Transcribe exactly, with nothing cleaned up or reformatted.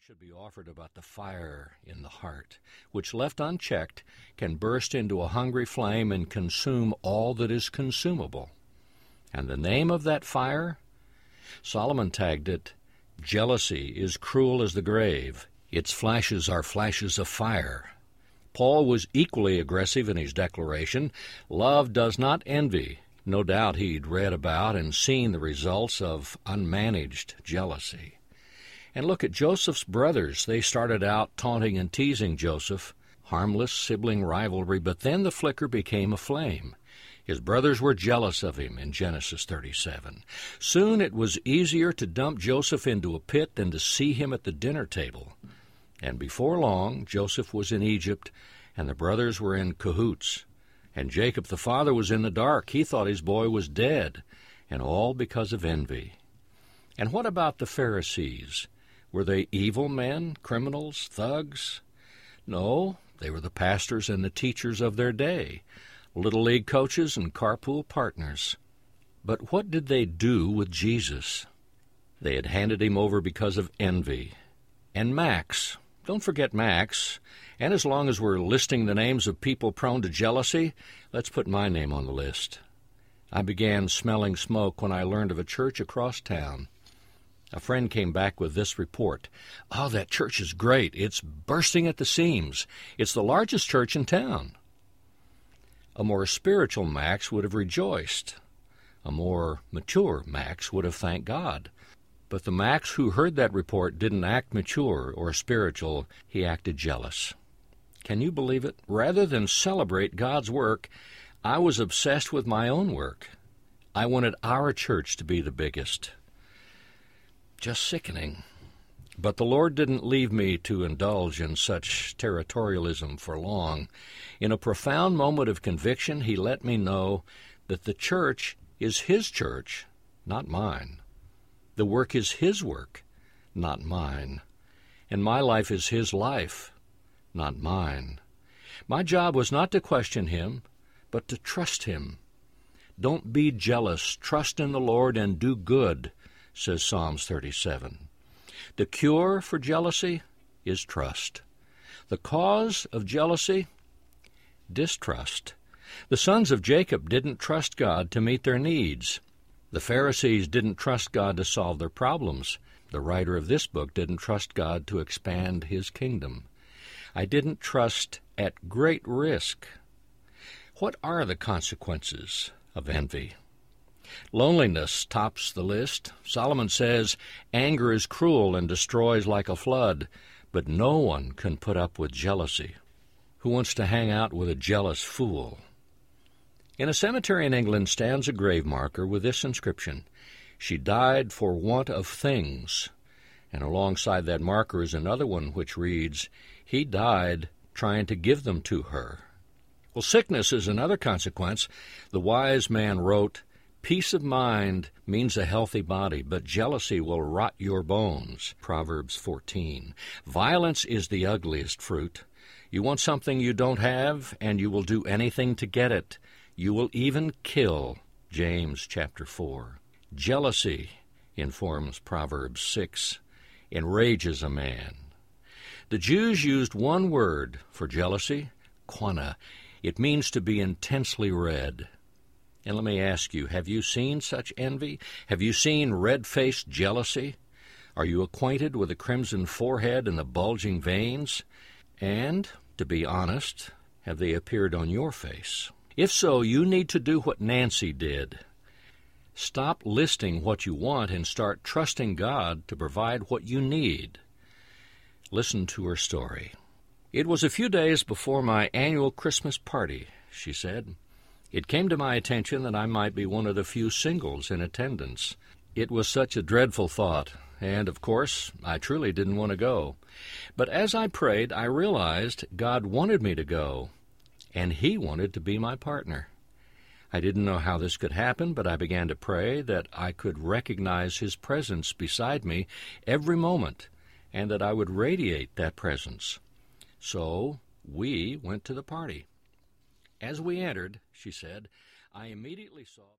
should be offered about the fire in the heart, which left unchecked can burst into a hungry flame and consume all that is consumable. And the name of that fire? Solomon tagged it, "Jealousy is cruel as the grave. Its flashes are flashes of fire." Paul was equally aggressive in his declaration. Love does not envy. No doubt he'd read about and seen the results of unmanaged jealousy. And look at Joseph's brothers. They started out taunting and teasing Joseph, harmless sibling rivalry, but then the flicker became a flame. His brothers were jealous of him in Genesis thirty-seven. Soon it was easier to dump Joseph into a pit than to see him at the dinner table. And before long, Joseph was in Egypt, and the brothers were in cahoots. And Jacob the father was in the dark. He thought his boy was dead, and all because of envy. And what about the Pharisees? Were they evil men, criminals, thugs? No, they were the pastors and the teachers of their day, little league coaches and carpool partners. But what did they do with Jesus? They had handed him over because of envy. And Max, don't forget Max. And as long as we're listing the names of people prone to jealousy, let's put my name on the list. I began smelling smoke when I learned of a church across town. A friend came back with this report. "Oh, that church is great. It's bursting at the seams. It's the largest church in town." A more spiritual Max would have rejoiced. A more mature Max would have thanked God. But the Max who heard that report didn't act mature or spiritual. He acted jealous. Can you believe it? Rather than celebrate God's work, I was obsessed with my own work. I wanted our church to be the biggest. Just sickening. But the Lord didn't leave me to indulge in such territorialism for long. In a profound moment of conviction, he let me know that the church is his church, not mine. The work is his work, not mine. And my life is his life, not mine. My job was not to question him, but to trust him. Don't be jealous. Trust in the Lord and do good, says Psalms thirty-seven. The cure for jealousy is trust. The cause of jealousy? Distrust. The sons of Jacob didn't trust God to meet their needs. The Pharisees didn't trust God to solve their problems. The writer of this book didn't trust God to expand his kingdom. I didn't trust at great risk. What are the consequences of envy? Loneliness tops the list. Solomon says, "Anger is cruel and destroys like a flood, but no one can put up with jealousy." Who wants to hang out with a jealous fool? In a cemetery in England stands a grave marker with this inscription, "She died for want of things." And alongside that marker is another one which reads, "He died trying to give them to her." Well, sickness is another consequence. The wise man wrote, "Peace of mind means a healthy body, but jealousy will rot your bones." Proverbs fourteen. Violence is the ugliest fruit. You want something you don't have, and you will do anything to get it. You will even kill. James chapter four. Jealousy, informs Proverbs six, enrages a man. The Jews used one word for jealousy, quana. It means to be intensely red. And let me ask you, have you seen such envy? Have you seen red-faced jealousy? Are you acquainted with the crimson forehead and the bulging veins? And, to be honest, have they appeared on your face? If so, you need to do what Nancy did. Stop listing what you want and start trusting God to provide what you need. Listen to her story. "It was a few days before my annual Christmas party," she said. "It came to my attention that I might be one of the few singles in attendance. It was such a dreadful thought, and, of course, I truly didn't want to go. But as I prayed, I realized God wanted me to go, and He wanted to be my partner. I didn't know how this could happen, but I began to pray that I could recognize His presence beside me every moment, and that I would radiate that presence. So we went to the party. As we entered," she said, "I immediately saw..."